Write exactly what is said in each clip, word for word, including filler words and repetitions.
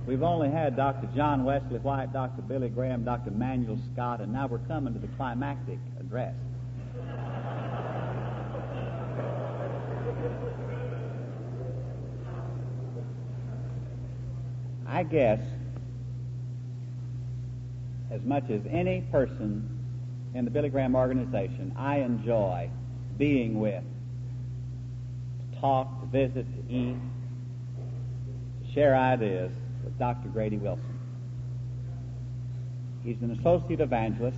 We've only had Doctor John Wesley White, Doctor Billy Graham, Doctor Manuel Scott, and now we're coming to the climactic address. I guess as much as any person in the Billy Graham organization, I enjoy being with, to talk, to visit, to eat, to share ideas with Doctor Grady Wilson. He's an associate evangelist.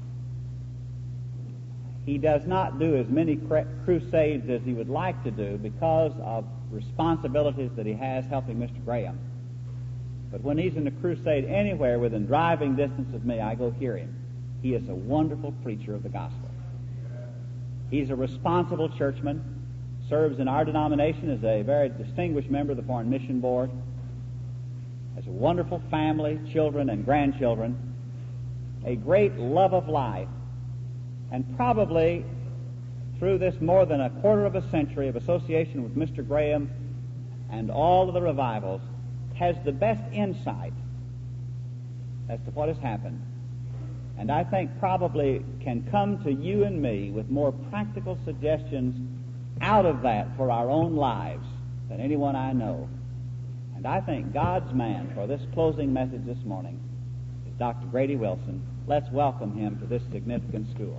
He does not do as many crusades as he would like to do because of responsibilities that he has helping Mister Graham. But when he's in a crusade anywhere within driving distance of me, I go hear him. He is a wonderful preacher of the gospel. He's a responsible churchman, serves in our denomination as a very distinguished member of the Foreign Mission Board, has a wonderful family, children and grandchildren, a great love of life, and probably through this more than a quarter of a century of association with Mister Graham and all of the revivals, has the best insight as to what has happened, and I think probably can come to you and me with more practical suggestions out of that for our own lives than anyone I know. And I think God's man for this closing message this morning is Doctor Grady Wilson. Let's welcome him to this significant school.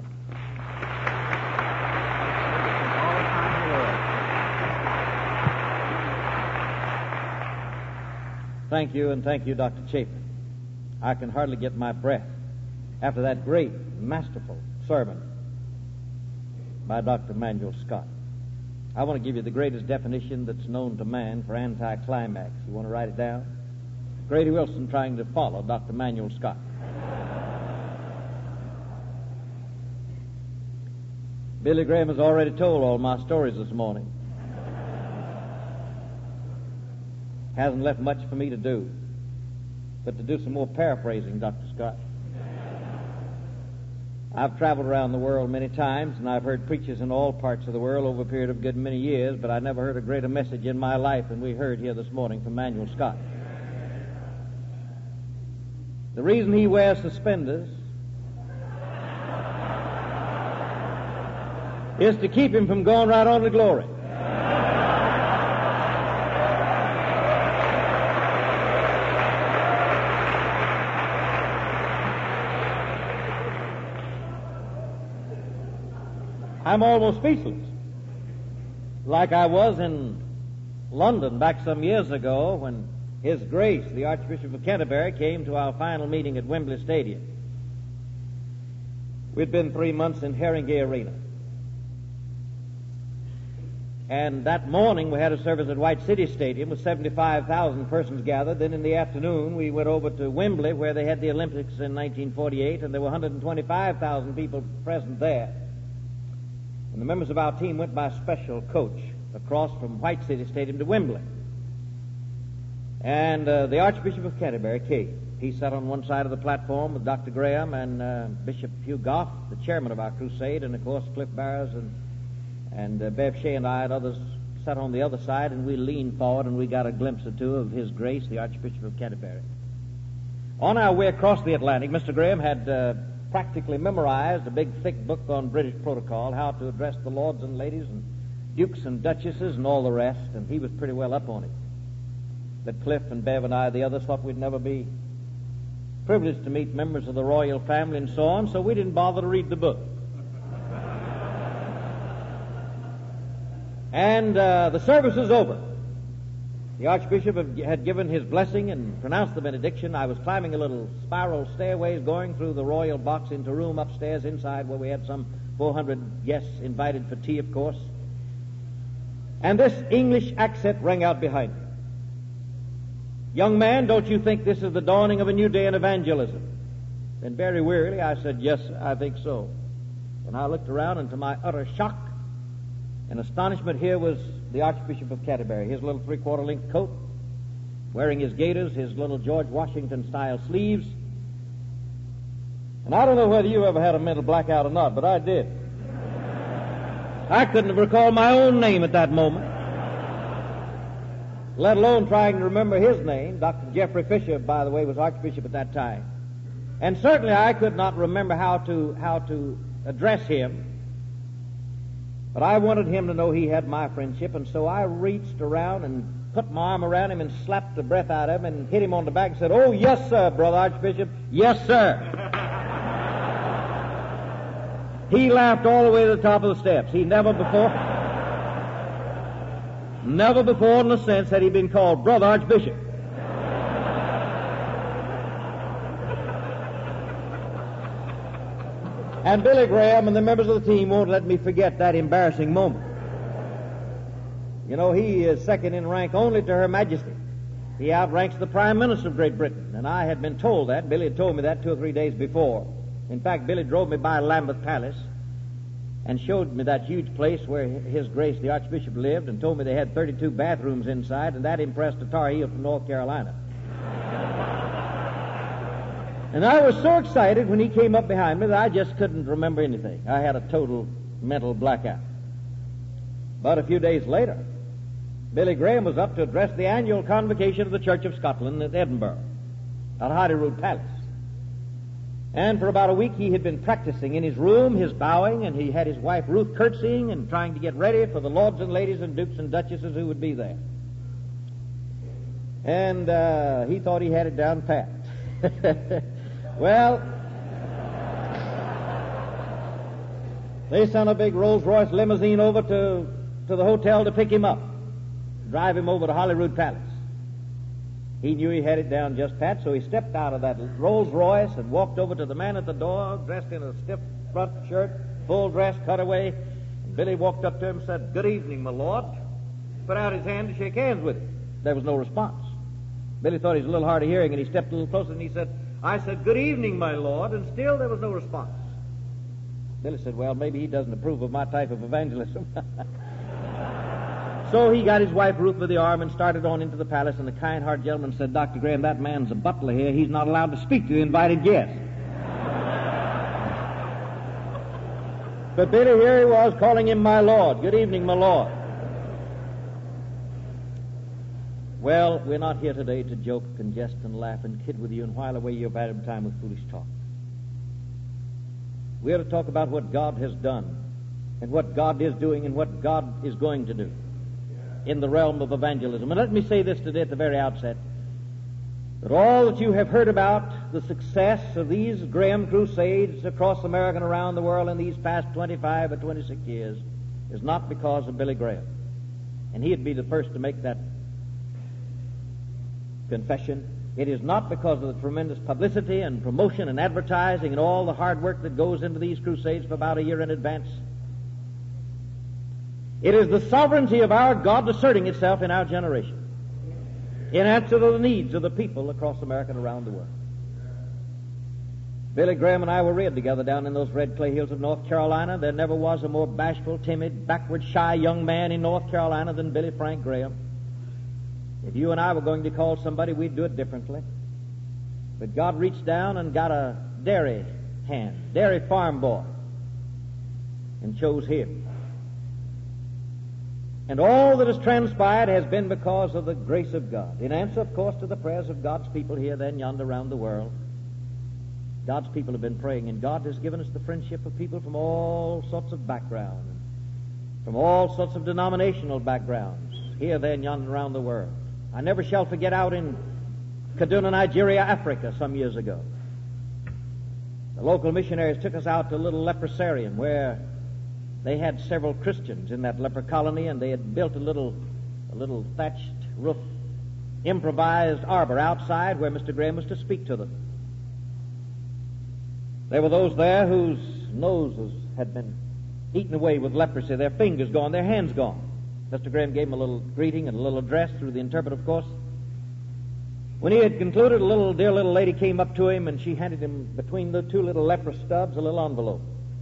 Thank you, and thank you, Doctor Chapin. I can hardly get my breath after that great, masterful sermon by Doctor Manuel Scott. I want to give you the greatest definition that's known to man for anticlimax. You want to write it down? Grady Wilson trying to follow Doctor Manuel Scott. Billy Graham has already told all my stories this morning. Hasn't left much for me to do but to do some more paraphrasing, Doctor Scott. I've traveled around the world many times, and I've heard preachers in all parts of the world over a period of a good many years, but I never heard a greater message in my life than we heard here this morning from Manuel Scott. The reason he wears suspenders is to keep him from going right on to glory. I'm almost speechless, like I was in London back some years ago when His Grace, the Archbishop of Canterbury, came to our final meeting at Wembley Stadium. We'd been three months in Haringey Arena. And that morning we had a service at White City Stadium with seventy-five thousand persons gathered. Then in the afternoon we went over to Wembley where they had the Olympics in nineteen forty-eight, and there were one hundred twenty-five thousand people present there. And the members of our team went by special coach across from White City Stadium to Wembley. And uh, the Archbishop of Canterbury came. He sat on one side of the platform with Doctor Graham and uh, Bishop Hugh Goff, the chairman of our crusade, and of course Cliff Barrows and, and uh, Bev Shea and I and others sat on the other side, and we leaned forward and we got a glimpse or two of His Grace, the Archbishop of Canterbury. On our way across the Atlantic, Mister Graham had Uh, practically memorized a big thick book on British protocol, how to address the lords and ladies and dukes and duchesses and all the rest, and he was pretty well up on it. But Cliff and Bev and I, the others, thought we'd never be privileged to meet members of the royal family and so on, so we didn't bother to read the book. And uh, the service was over. The Archbishop had given his blessing and pronounced the benediction. I was climbing a little spiral stairways going through the royal box into a room upstairs inside where we had some four hundred guests invited for tea, of course. And this English accent rang out behind me. "Young man, don't you think this is the dawning of a new day in evangelism?" Then very wearily I said, "Yes, sir, I think so." And I looked around, and to my utter shock and astonishment, here was the Archbishop of Canterbury, his little three-quarter length coat, wearing his gaiters, his little George Washington-style sleeves. And I don't know whether you ever had a mental blackout or not, but I did. I couldn't have recalled my own name at that moment. let alone trying to remember his name. Doctor Jeffrey Fisher, by the way, was Archbishop at that time. And certainly I could not remember how to, how to address him. But I wanted him to know he had my friendship, and so I reached around and put my arm around him and slapped the breath out of him and hit him on the back and said, "Oh, yes, sir, Brother Archbishop. Yes, sir." He laughed all the way to the top of the steps. He never before, never before in a sense had he been called Brother Archbishop. And Billy Graham and the members of the team won't let me forget that embarrassing moment. You know, he is second in rank only to Her Majesty. He outranks the Prime Minister of Great Britain, and I had been told that. Billy had told me that two or three days before. In fact, Billy drove me by Lambeth Palace and showed me that huge place where His Grace the Archbishop lived and told me they had thirty-two bathrooms inside, and that impressed a Tar Heel from North Carolina. And I was so excited when he came up behind me that I just couldn't remember anything. I had a total mental blackout. But a few days later, Billy Graham was up to address the annual convocation of the Church of Scotland at Edinburgh, at Holyrood Palace. And for about a week he had been practicing in his room, his bowing, and he had his wife Ruth curtsying and trying to get ready for the lords and ladies and dukes and duchesses who would be there. And uh, he thought he had it down pat. Well, they sent a big Rolls-Royce limousine over to, to the hotel to pick him up, drive him over to Holyrood Palace. He knew he had it down just pat, so he stepped out of that Rolls-Royce and walked over to the man at the door, dressed in a stiff front shirt, full dress, cutaway. And Billy walked up to him and said, "Good evening, my lord." Put out his hand to shake hands with him. There was no response. Billy thought he was a little hard of hearing, and he stepped a little closer, and he said, "I said, 'Good evening, my lord,' and still there was no response." Billy said, "Well, maybe he doesn't approve of my type of evangelism." So he got his wife Ruth by the arm and started on into the palace, and the kind-hearted gentleman said, "Doctor Graham, that man's a butler here. He's not allowed to speak to the invited guests." But Billy, here he was calling him my lord. "Good evening, my lord." Well, we're not here today to joke and jest and laugh and kid with you and while away your valuable time with foolish talk. We're to talk about what God has done and what God is doing and what God is going to do in the realm of evangelism. And let me say this today at the very outset, that all that you have heard about the success of these Graham crusades across America and around the world in these past twenty-five or twenty-six years is not because of Billy Graham. And he'd be the first to make that confession. It is not because of the tremendous publicity and promotion and advertising and all the hard work that goes into these crusades for about a year in advance. It is the sovereignty of our God asserting itself in our generation in answer to the needs of the people across America and around the world. Billy Graham and I were reared together down in those red clay hills of North Carolina. There never was a more bashful, timid, backward, shy young man in North Carolina than Billy Frank Graham. If you and I were going to call somebody, we'd do it differently. But God reached down and got a dairy hand, dairy farm boy, and chose him. And all that has transpired has been because of the grace of God. In answer, of course, to the prayers of God's people here, then, yonder around the world. God's people have been praying, and God has given us the friendship of people from all sorts of backgrounds, from all sorts of denominational backgrounds, here, then, yonder around the world. I never shall forget out in Kaduna, Nigeria, Africa, some years ago. The local missionaries took us out to a little leprosarium where they had several Christians in that leper colony, and they had built a little, a little thatched roof, improvised arbor outside where Mister Graham was to speak to them. There were those there whose noses had been eaten away with leprosy, their fingers gone, their hands gone. Mister Graham gave him a little greeting and a little address through the interpreter, of course. When he had concluded, a little dear little lady came up to him, and she handed him, between the two little leper stubs, a little envelope.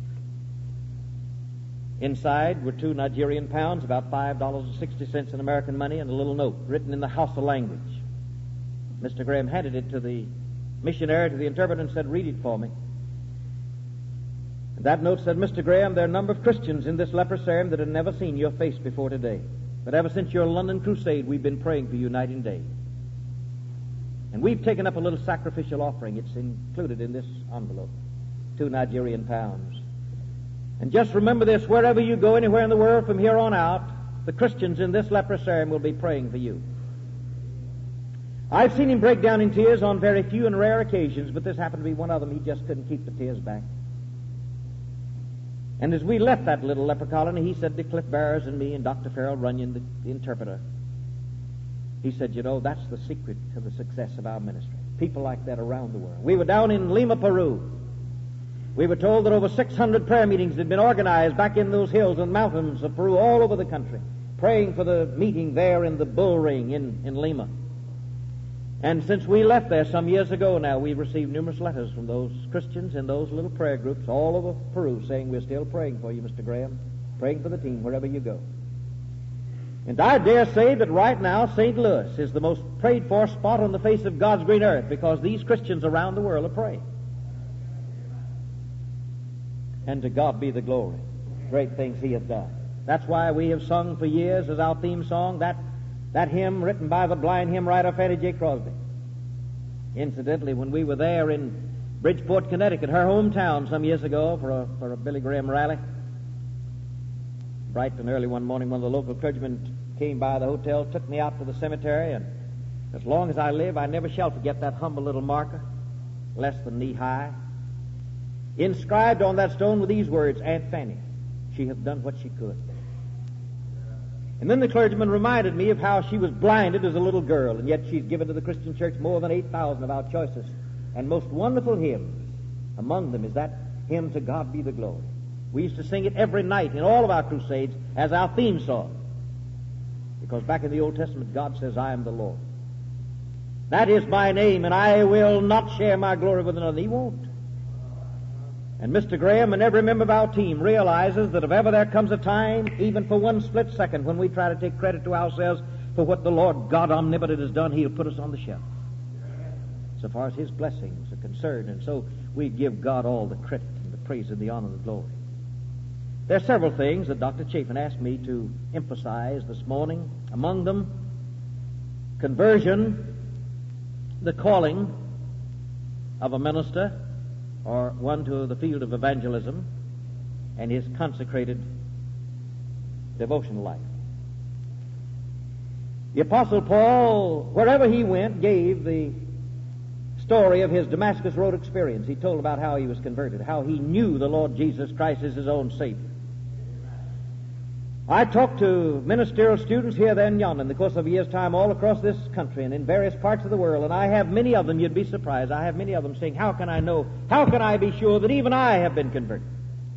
Inside were two Nigerian pounds, about five dollars and sixty cents in American money, and a little note written in the Hausa language. Mister Graham handed it to the missionary, to the interpreter, and said, "Read it for me." And that note said, "Mister Graham, there are a number of Christians in this leprosarium that have never seen your face before today. But ever since your London crusade, we've been praying for you night and day. And we've taken up a little sacrificial offering. It's included in this envelope, two Nigerian pounds. And just remember this, wherever you go, anywhere in the world from here on out, the Christians in this leprosarium will be praying for you. I've seen him break down in tears on very few and rare occasions, but this happened to be one of them. He just couldn't keep the tears back. And as we left that little leper colony, he said to Cliff Barrows and me and Doctor Farrell Runyon, the, the interpreter, he said, you know, that's the secret to the success of our ministry. People like that around the world. We were down in Lima, Peru. We were told that over six hundred prayer meetings had been organized back in those hills and mountains of Peru all over the country, praying for the meeting there in the bull ring in, in Lima. And since we left there some years ago now, we've received numerous letters from those Christians in those little prayer groups all over Peru saying, we're still praying for you, Mister Graham, praying for the team wherever you go. And I dare say that right now Saint Louis is the most prayed for spot on the face of God's green earth because these Christians around the world are praying. And to God be the glory. Great things he hath done. That's why we have sung for years as our theme song that That hymn written by the blind hymn writer Fannie J. Crosby. Incidentally, when we were there in Bridgeport, Connecticut, her hometown, some years ago for a, for a Billy Graham rally, bright and early one morning, one of the local clergymen came by the hotel, took me out to the cemetery, and as long as I live, I never shall forget that humble little marker, less than knee high, inscribed on that stone with these words, Aunt Fanny, she hath done what she could. And then the clergyman reminded me of how she was blinded as a little girl, and yet she's given to the Christian church more than eight thousand of our choicest and most wonderful hymns. Among them is that hymn, To God Be the Glory. We used to sing it every night in all of our crusades as our theme song. Because back in the Old Testament, God says, I am the Lord. That is my name, and I will not share my glory with another. He won't. And Mister Graham and every member of our team realizes that if ever there comes a time, even for one split second, when we try to take credit to ourselves for what the Lord God Omnipotent has done, he'll put us on the shelf. So far as his blessings are concerned, and so we give God all the credit and the praise and the honor and the glory. There are several things that Doctor Chafin asked me to emphasize this morning. Among them, conversion, the calling of a minister, or one to the field of evangelism, and his consecrated devotional life. The Apostle Paul, wherever he went, gave the story of his Damascus Road experience. He told about how he was converted, how he knew the Lord Jesus Christ as his own Savior. I talked to ministerial students here, there, and yonder in the course of a year's time all across this country and in various parts of the world, and I have many of them, you'd be surprised, I have many of them saying, how can I know, how can I be sure that even I have been converted?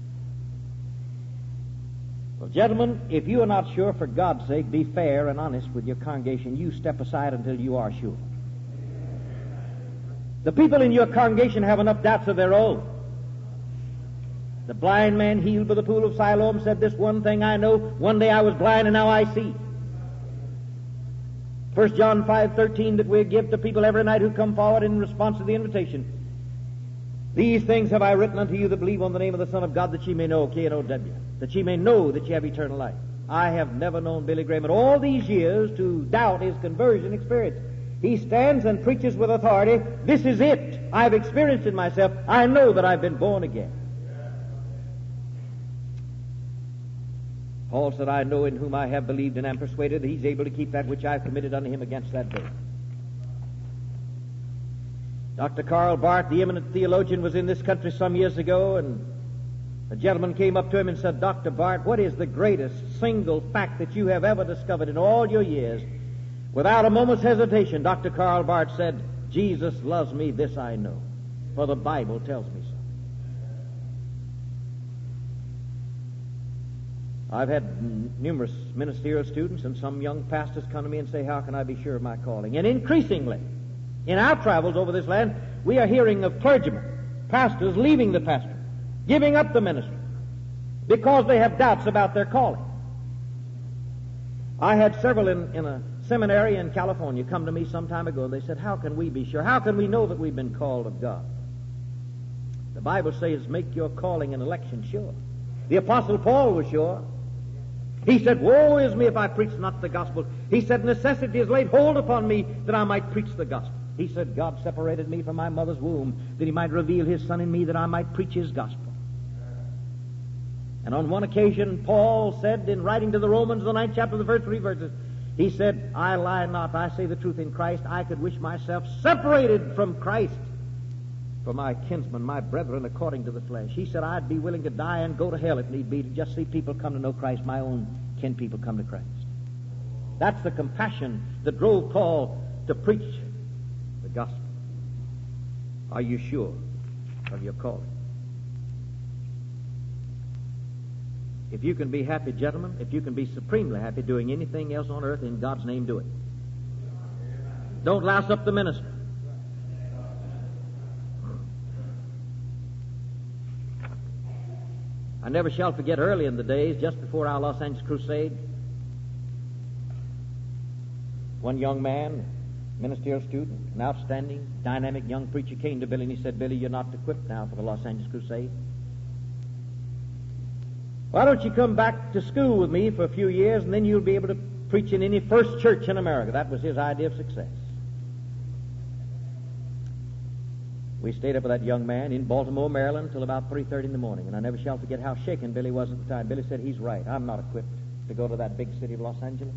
Well, gentlemen, if you are not sure, for God's sake, be fair and honest with your congregation. You step aside until you are sure. The people in your congregation have enough doubts of their own. The blind man healed by the pool of Siloam said, this one thing I know, one day I was blind and now I see. First John five thirteen that we give to people every night who come forward in response to the invitation. These things have I written unto you that believe on the name of the Son of God, that ye may know, K N O W, that ye may know that ye have eternal life. I have never known Billy Graham in all these years to doubt his conversion experience. He stands and preaches with authority. This is it. I've experienced it myself. I know that I've been born again. Paul said, I know in whom I have believed and am persuaded that he's able to keep that which I have committed unto him against that day. Doctor Karl Barth, the eminent theologian, was in this country some years ago, and a gentleman came up to him and said, Doctor Barth, what is the greatest single fact that you have ever discovered in all your years? Without a moment's hesitation, Doctor Karl Barth said, Jesus loves me, this I know, for the Bible tells me so. I've had n- numerous ministerial students and some young pastors come to me and say, how can I be sure of my calling? And increasingly, in our travels over this land, we are hearing of clergymen, pastors leaving the pastor, giving up the ministry, because they have doubts about their calling. I had several in, in a seminary in California come to me some time ago, and they said, how can we be sure? How can we know that we've been called of God? The Bible says, make your calling and election sure. The Apostle Paul was sure. He said, woe is me if I preach not the gospel. He said, necessity is laid hold upon me that I might preach the gospel. He said, God separated me from my mother's womb that he might reveal his Son in me that I might preach his gospel. And on one occasion, Paul said in writing to the Romans, the ninth chapter, the first three verses, he said, I lie not, I say the truth in Christ. I could wish myself separated from Christ for my kinsmen, my brethren, according to the flesh. He said, I'd be willing to die and go to hell if need be to just see people come to know Christ, my own kin people come to Christ. That's the compassion that drove Paul to preach the gospel. Are you sure of your calling? If you can be happy, gentlemen, if you can be supremely happy doing anything else on earth, in God's name, do it. Don't louse up the ministry. I never shall forget early in the days, just before our Los Angeles crusade, one young man, ministerial student, an outstanding, dynamic young preacher came to Billy and he said, Billy, you're not equipped now for the Los Angeles crusade. Why don't you come back to school with me for a few years and then you'll be able to preach in any first church in America. That was his idea of success. We stayed up with that young man in Baltimore, Maryland, till about three thirty in the morning, and I never shall forget how shaken Billy was at the time. Billy said, he's right. I'm not equipped to go to that big city of Los Angeles.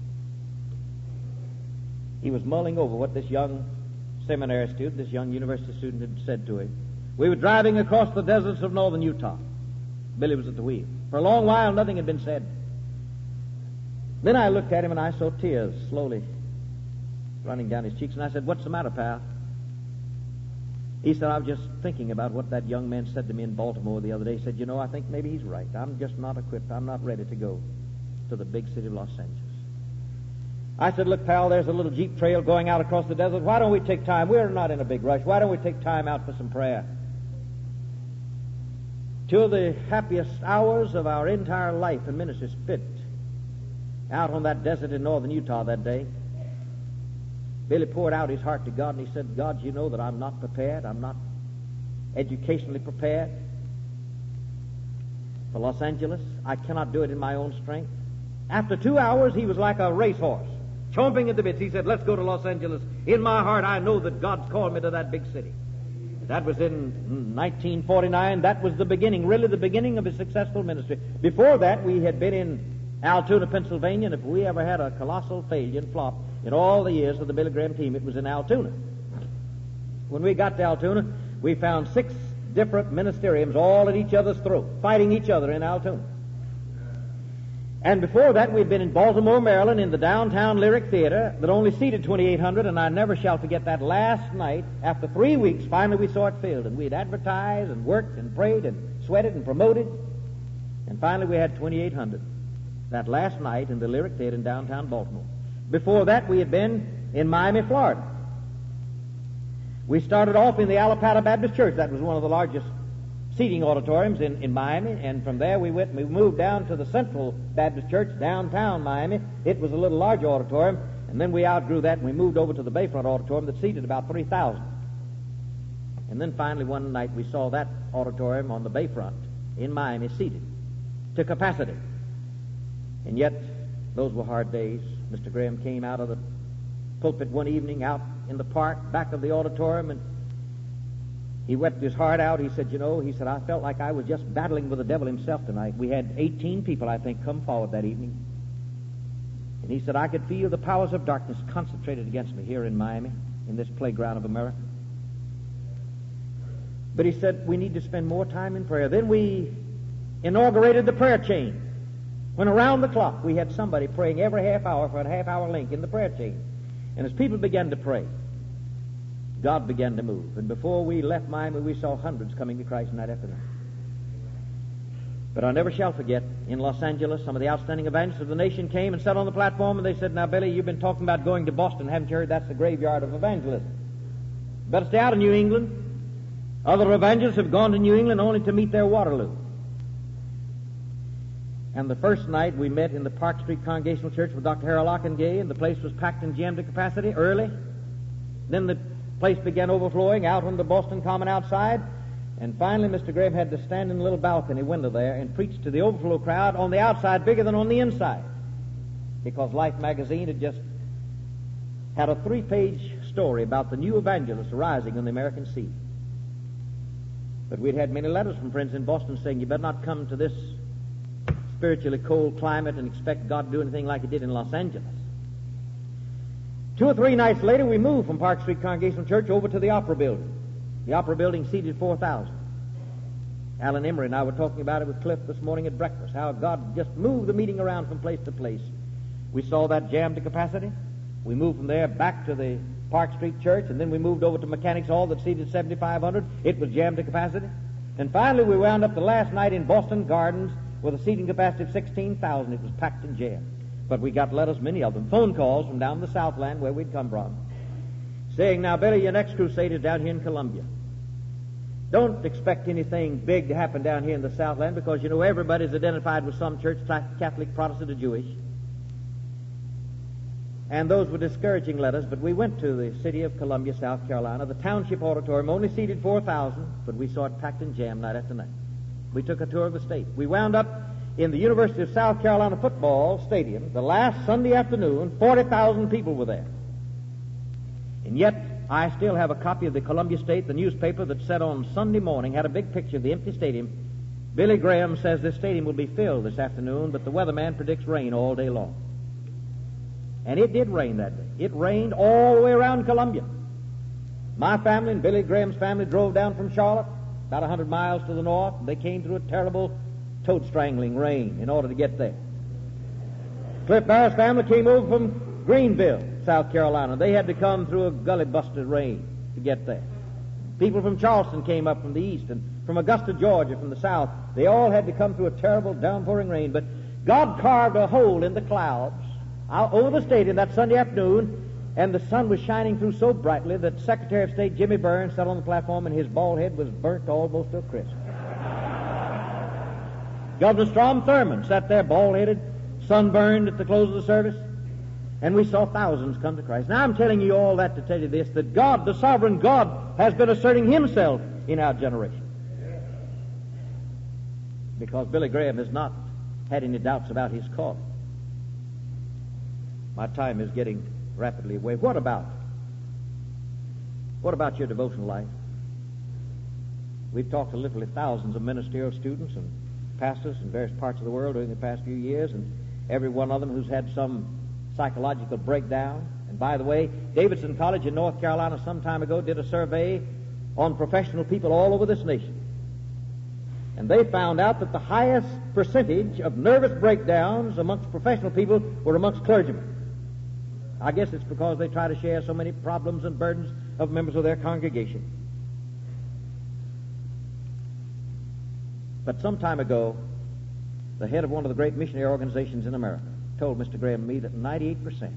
He was mulling over what this young seminary student, this young university student had said to him. We were driving across the deserts of northern Utah. Billy was at the wheel. For a long while, nothing had been said. Then I looked at him, and I saw tears slowly running down his cheeks, and I said, what's the matter, pal? He said, I was just thinking about what that young man said to me in Baltimore the other day. He said, you know, I think maybe he's right. I'm just not equipped. I'm not ready to go to the big city of Los Angeles. I said, look, pal, there's a little jeep trail going out across the desert. Why don't we take time? We're not in a big rush. Why don't we take time out for some prayer? Two of the happiest hours of our entire life in ministry spent out on that desert in northern Utah that day. Billy poured out his heart to God, and he said, God, you know that I'm not prepared. I'm not educationally prepared for Los Angeles. I cannot do it in my own strength. After two hours, he was like a racehorse, chomping at the bits. He said, let's go to Los Angeles. In my heart, I know that God's called me to that big city. That was in nineteen forty-nine. That was the beginning, really the beginning of his successful ministry. Before that, we had been in Altoona, Pennsylvania, and if we ever had a colossal failure and flop in all the years of the Billy Graham team, it was in Altoona. When we got to Altoona, we found six different ministeriums all at each other's throat, fighting each other in Altoona. And before that, we'd been in Baltimore, Maryland, in the downtown Lyric Theater that only seated twenty-eight hundred, and I never shall forget that last night. After three weeks, finally we saw it filled, and we'd advertised and worked and prayed and sweated and promoted, and finally we had twenty-eight hundred that last night in the Lyric Theater in downtown Baltimore. Before that, we had been in Miami, Florida. We started off in the Alapata Baptist Church. That was one of the largest seating auditoriums in, in Miami, and from there we went we moved down to the Central Baptist Church downtown Miami. It was a little larger auditorium, and then we outgrew that and we moved over to the Bayfront auditorium that seated about three thousand. And then finally one night we saw that auditorium on the Bayfront in Miami seated to capacity. And yet those were hard days. Mister Graham came out of the pulpit one evening out in the park back of the auditorium, and he wept his heart out. He said, you know, he said, I felt like I was just battling with the devil himself tonight. We had eighteen people, I think, come forward that evening. And he said, I could feel the powers of darkness concentrated against me here in Miami, in this playground of America. But he said, we need to spend more time in prayer. Then we inaugurated the prayer chain, when around the clock we had somebody praying every half hour for a half hour link in the prayer chain. And as people began to pray, God began to move. And before we left Miami, we saw hundreds coming to Christ night after night. But I never shall forget, in Los Angeles, some of the outstanding evangelists of the nation came and sat on the platform, and they said, now, Billy, you've been talking about going to Boston. Haven't you heard that's the graveyard of evangelism? You better stay out of New England. Other evangelists have gone to New England only to meet their Waterloo. And the first night we met in the Park Street Congregational Church with Doctor Harold Ockengay, and the place was packed and jammed to capacity early. Then the place began overflowing out on the Boston Common outside, And finally, Mister Graham had to stand in the little balcony window there and preach to the overflow crowd on the outside bigger than on the inside, because Life magazine had just had a three-page story about the new evangelist arising on the American scene. But we'd had many letters from friends in Boston saying, you better not come to this spiritually cold climate and expect God to do anything like he did in Los Angeles. Two or three nights later, we moved from Park Street Congregational Church over to the Opera Building. The Opera Building seated four thousand. Alan Emery and I were talking about it with Cliff this morning at breakfast, how God just moved the meeting around from place to place. We saw that jammed to capacity. We moved from there back to the Park Street Church, and then we moved over to Mechanics Hall that seated seventy-five hundred. It was jammed to capacity. And finally, we wound up the last night in Boston Gardens with a seating capacity of sixteen thousand. It was packed and jammed. But we got letters, many of them, phone calls from down the Southland where we'd come from, saying, now, Billy, your next crusade is down here in Columbia. Don't expect anything big to happen down here in the Southland, because, you know, everybody's identified with some church, Catholic, Protestant, or Jewish. And those were discouraging letters, but we went to the city of Columbia, South Carolina. The Township Auditorium only seated four thousand, but we saw it packed and jammed night after night. We took a tour of the state. We wound up in the University of South Carolina football stadium. The last Sunday afternoon, forty thousand people were there. And yet, I still have a copy of the Columbia State, the newspaper that said on Sunday morning, had a big picture of the empty stadium. Billy Graham says this stadium will be filled this afternoon, but the weatherman predicts rain all day long. And it did rain that day. It rained all the way around Columbia. My family and Billy Graham's family drove down from Charlotte, about a hundred miles to the north. They came through a terrible toad-strangling rain in order to get there. Cliff Barrett's family came over from Greenville, South Carolina. They had to come through a gully-busted rain to get there. People from Charleston came up from the east, and from Augusta, Georgia, from the south. They all had to come through a terrible downpouring rain. But God carved a hole in the clouds out over the stadium that Sunday afternoon, and the sun was shining through so brightly that Secretary of State Jimmy Burns sat on the platform and his bald head was burnt almost to a crisp. Governor Strom Thurmond sat there bald-headed, sunburned at the close of the service, and we saw thousands come to Christ. Now I'm telling you all that to tell you this, that God, the sovereign God, has been asserting himself in our generation. Because Billy Graham has not had any doubts about his calling. My time is getting rapidly away. What about? What about your devotional life? We've talked to literally thousands of ministerial students and pastors in various parts of the world during the past few years, and every one of them who's had some psychological breakdown. And by the way, Davidson College in North Carolina some time ago did a survey on professional people all over this nation. And they found out that the highest percentage of nervous breakdowns amongst professional people were amongst clergymen. I guess it's because they try to share so many problems and burdens of members of their congregation. But some time ago, the head of one of the great missionary organizations in America told Mister Graham and me that ninety-eight percent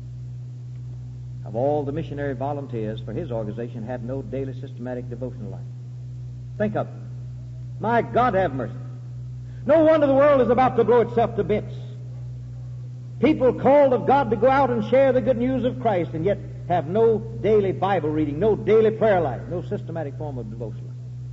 of all the missionary volunteers for his organization had no daily systematic devotional life. Think of it. My God, have mercy. No wonder the world is about to blow itself to bits. People called of God to go out and share the good news of Christ, and yet have no daily Bible reading, no daily prayer life, no systematic form of devotion.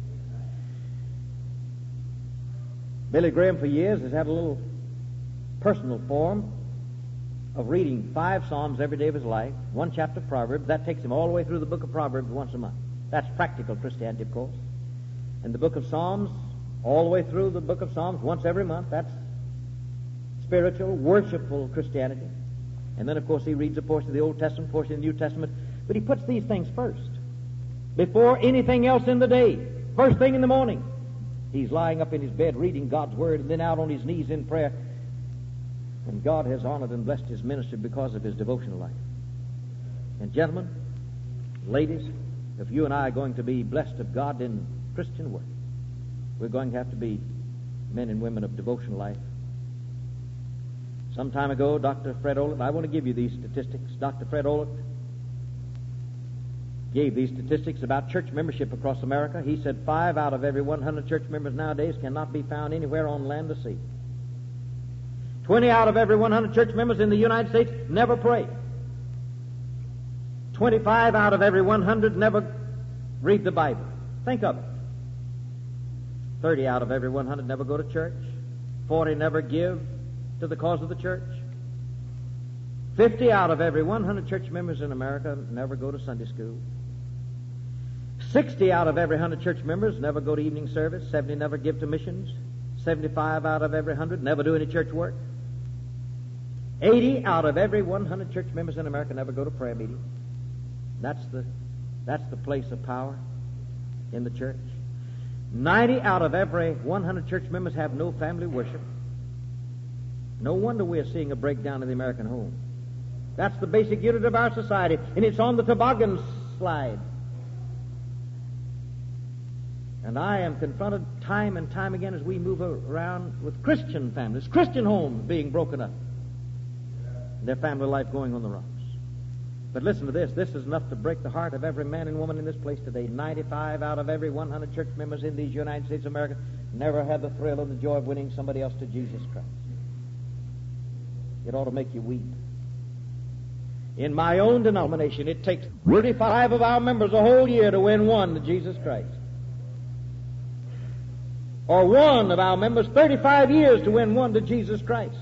Billy Graham for years has had a little personal form of reading five Psalms every day of his life, one chapter of Proverbs. That takes him all the way through the book of Proverbs once a month. That's practical Christianity, of course. And the book of Psalms, all the way through the book of Psalms once every month. That's spiritual, worshipful Christianity. And then, of course, he reads a portion of the Old Testament, a portion of the New Testament. But he puts these things first, before anything else in the day. First thing in the morning, he's lying up in his bed reading God's Word, and then out on his knees in prayer. And God has honored and blessed his ministry because of his devotional life. And gentlemen, ladies, if you and I are going to be blessed of God in Christian work, we're going to have to be men and women of devotional life. Some time ago, Doctor Fred Olett, I want to give you these statistics. Doctor Fred Olett gave these statistics about church membership across America. He said five out of every one hundred church members nowadays cannot be found anywhere on land or sea. twenty out of every one hundred church members in the United States never pray. twenty-five out of every one hundred never read the Bible. Think of it. thirty out of every one hundred never go to church. forty never give to the cause of the church. fifty out of every one hundred church members in America never go to Sunday school. sixty out of every one hundred church members never go to evening service. seventy never give to missions. seventy-five out of every one hundred never do any church work. eighty out of every one hundred church members in America never go to prayer meeting. That's the, that's the place of power in the church. ninety out of every one hundred church members have no family worship. No wonder we're seeing a breakdown in the American home. That's the basic unit of our society, and it's on the toboggan slide. And I am confronted time and time again as we move around with Christian families, Christian homes being broken up, their family life going on the rocks. But listen to this. This is enough to break the heart of every man and woman in this place today. ninety-five out of every one hundred church members in these United States of America never had the thrill and the joy of winning somebody else to Jesus Christ. It ought to make you weep. In my own denomination, it takes thirty-five of our members a whole year to win one to Jesus Christ. Or one of our members thirty-five years to win one to Jesus Christ.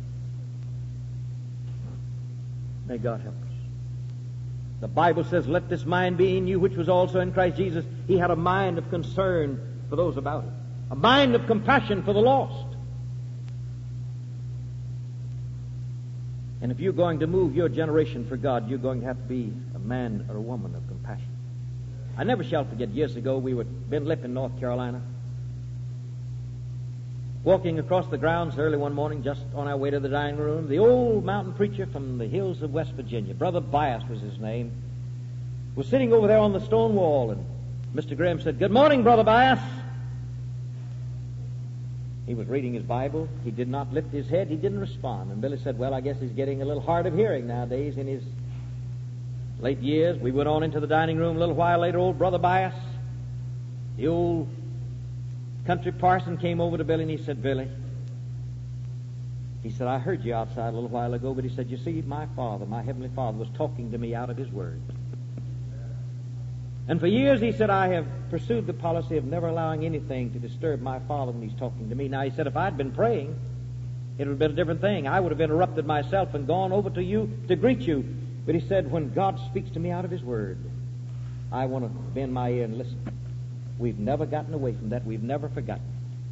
May God help us. The Bible says, let this mind be in you which was also in Christ Jesus. He had a mind of concern for those about him. A mind of compassion for the lost. And if you're going to move your generation for God, you're going to have to be a man or a woman of compassion. I never shall forget, years ago, we were at Ben Lippen, North Carolina, walking across the grounds early one morning, just on our way to the dining room. The old mountain preacher from the hills of West Virginia, Brother Bias was his name, was sitting over there on the stone wall, and Mister Graham said, "Good morning, Brother Bias." He was reading his Bible. He did not lift his head. He didn't respond. And Billy said, "Well, I guess he's getting a little hard of hearing nowadays in his late years." We went on into the dining room. A little while later, old Brother Bias, the old country parson, came over to Billy and he said, "Billy," he said, "I heard you outside a little while ago," but he said, "You see, my Father, my Heavenly Father, was talking to me out of His Word. And for years," he said, "I have pursued the policy of never allowing anything to disturb my Father when He's talking to me." Now, he said, if I'd been praying, it would have been a different thing. I would have interrupted myself and gone over to you to greet you. But he said, when God speaks to me out of His Word, I want to bend my ear and listen. We've never gotten away from that. We've never forgotten.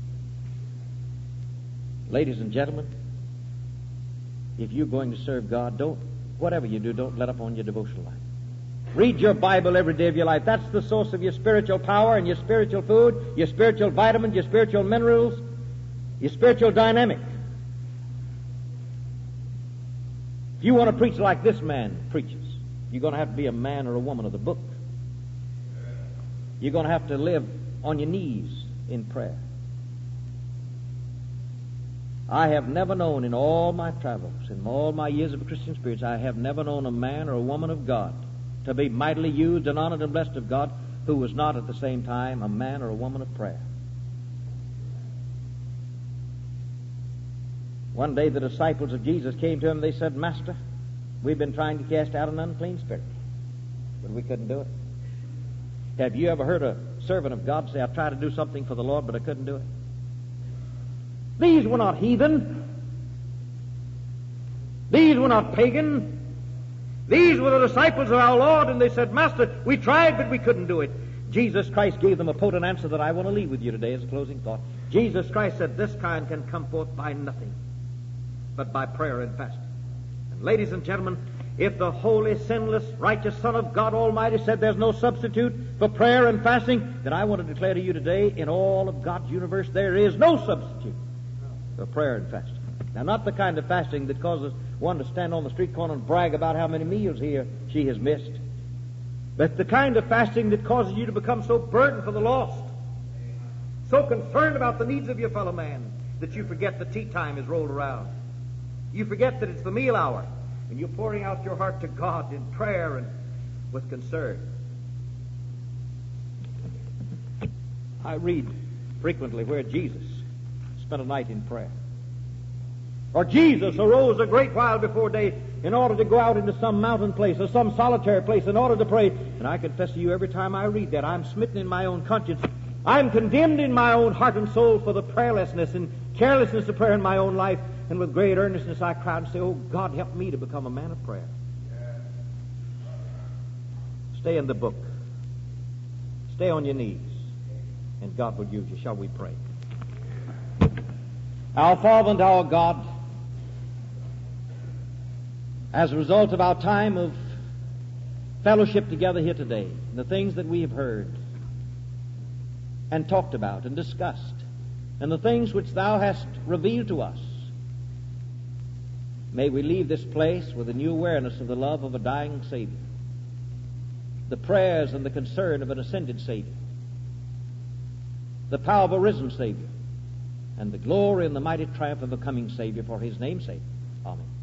Ladies and gentlemen, if you're going to serve God, don't, whatever you do, don't let up on your devotional life. Read your Bible every day of your life. That's the source of your spiritual power and your spiritual food, your spiritual vitamins, your spiritual minerals, your spiritual dynamic. If you want to preach like this man preaches, you're going to have to be a man or a woman of the book. You're going to have to live on your knees in prayer. I have never known in all my travels, in all my years of Christian experience, I have never known a man or a woman of God to be mightily used and honored and blessed of God who was not at the same time a man or a woman of prayer. One day the disciples of Jesus came to him and they said, "Master, we've been trying to cast out an unclean spirit, but we couldn't do it." Have you ever heard a servant of God say, "I've tried to do something for the Lord, but I couldn't do it"? These were not heathen. These were not pagan. These were the disciples of our Lord, and they said, "Master, we tried, but we couldn't do it." Jesus Christ gave them a potent answer that I want to leave with you today as a closing thought. Jesus Christ said, "This kind can come forth by nothing but by prayer and fasting." And ladies and gentlemen, if the holy, sinless, righteous Son of God Almighty said there's no substitute for prayer and fasting, then I want to declare to you today, in all of God's universe, there is no substitute for prayer and fasting. Now, not the kind of fasting that causes one to stand on the street corner and brag about how many meals he or she has missed, but the kind of fasting that causes you to become so burdened for the lost, so concerned about the needs of your fellow man, that you forget the tea time is rolled around. You forget that it's the meal hour, and you're pouring out your heart to God in prayer and with concern. I read frequently where Jesus spent a night in prayer. Or Jesus arose a great while before day in order to go out into some mountain place or some solitary place in order to pray. And I confess to you, every time I read that, I'm smitten in my own conscience I'm condemned in my own heart and soul for the prayerlessness and carelessness of prayer in my own life, and with great earnestness I cry and say, oh, God, help me to become a man of prayer. Stay in the book. Stay on your knees, and God will use you. Shall we pray? Our Father and our God, as a result of our time of fellowship together here today, and the things that we have heard and talked about and discussed, and the things which Thou hast revealed to us, may we leave this place with a new awareness of the love of a dying Savior, the prayers and the concern of an ascended Savior, the power of a risen Savior, and the glory and the mighty triumph of a coming Savior for His name's sake. Amen.